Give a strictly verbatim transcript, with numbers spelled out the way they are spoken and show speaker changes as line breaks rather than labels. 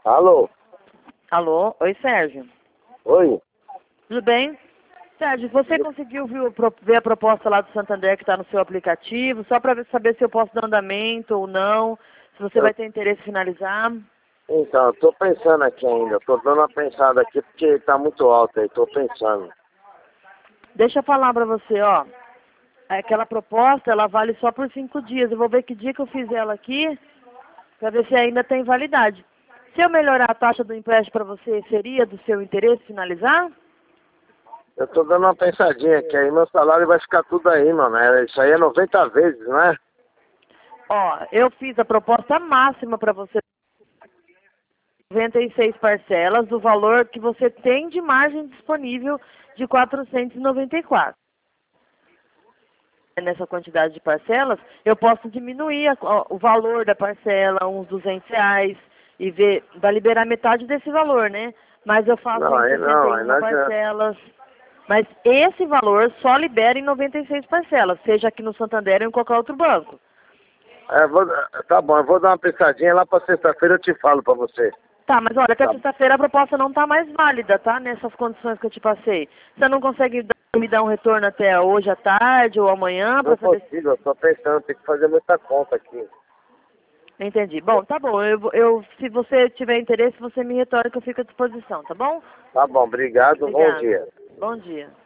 Alô?
Alô? Oi, Sérgio.
Oi?
Tudo bem? Sérgio, você conseguiu ver, o pro- ver a proposta lá do Santander que está no seu aplicativo? Só para saber se eu posso dar andamento ou não, se você
Eu,
vai ter interesse em finalizar.
então, eu tô pensando aqui ainda. Tô dando uma pensada aqui porque tá muito alto aí. Tô pensando.
Deixa eu falar para você, ó. Aquela proposta, ela vale só por cinco dias. Eu vou ver que dia que eu fiz ela aqui, para ver se ainda tem validade. Se eu melhorar a taxa do empréstimo para você, seria do seu interesse finalizar?
Eu tô dando uma pensadinha aqui. Aí meu salário vai ficar tudo aí, mano. É, isso aí é noventa vezes, né?
Ó, eu fiz a proposta máxima para você, noventa e seis parcelas, do valor que você tem de margem disponível de quatrocentos e noventa e quatro. Nessa quantidade de parcelas, eu posso diminuir a- ó, o valor da parcela, uns duzentos reais, e ver, vai liberar metade desse valor, né? Mas eu faço
Não,
em
aí
sessenta
não,
e
aí não
uma
adianta.
parcelas. Mas esse valor só libera em noventa e seis parcelas, seja aqui no Santander ou em qualquer outro banco.
É, vou, tá bom, eu vou dar uma pensadinha lá pra sexta-feira eu te falo pra você.
Tá, mas olha, até
Tá,
sexta-feira a proposta não está mais válida, tá? Nessas condições que eu te passei. Você não consegue dar- me dar um retorno até hoje à tarde ou amanhã
não
para saber se...
consigo, eu tô pensando, tem que fazer muita conta aqui.
Entendi. Bom, tá bom. Eu, eu, se você tiver interesse, você me retorna que eu fico à disposição, tá bom?
Tá bom, obrigado, bom
Obrigada.
dia.
Bom dia.